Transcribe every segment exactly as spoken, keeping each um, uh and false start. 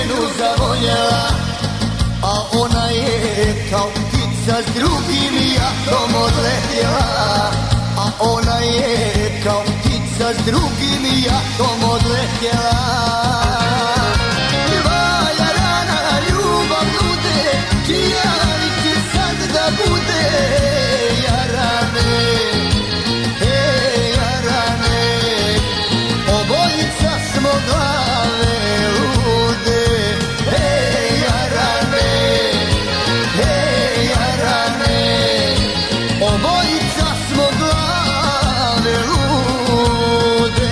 ženu zavoljela, a ona je kao ptica s drugim jatom odletjela. A ona je kao ptica s drugim jatom odletjela. Dva jarana ljubav nude, čija li će sad da bude? Jarane, hej jarane, obojica smo glave lude. Hej jarane, hej jarane, obojica smo glave lude.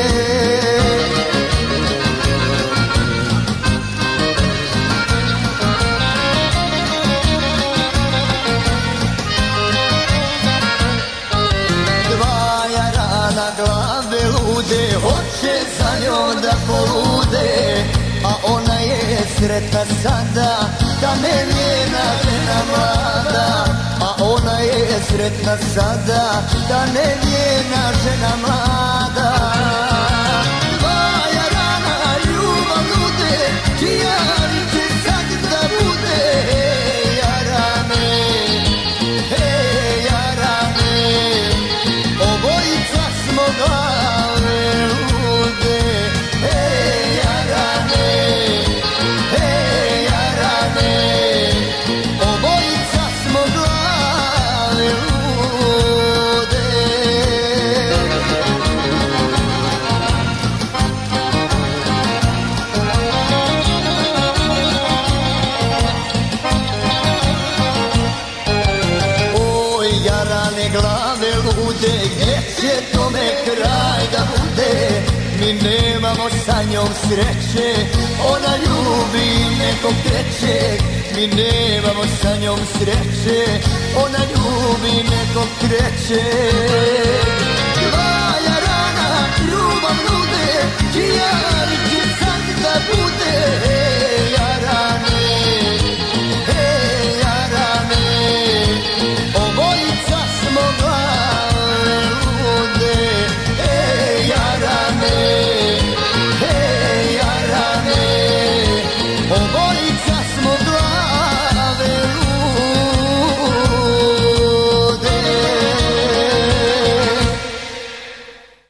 Dva jarana glave lude, hoće za njom da polude, a ona je sretna sada, da me njena žena mlada. A ona je sretna sada, da ne njena žena mlada. Dva jarana ljubav nude, čija li će sad da bude? Hej jarane, hej jarane, obojica smo glave lude. Hej jarane, hej jarane, obojica smo glave lude. Oj jarane glave lude, gdje će tome kraj da bude? Mi nemamo sa njom sreće, ona ljubi nekog trećeg. Mi nemamo sa njom sreće, ona ljubi nekog trećeg.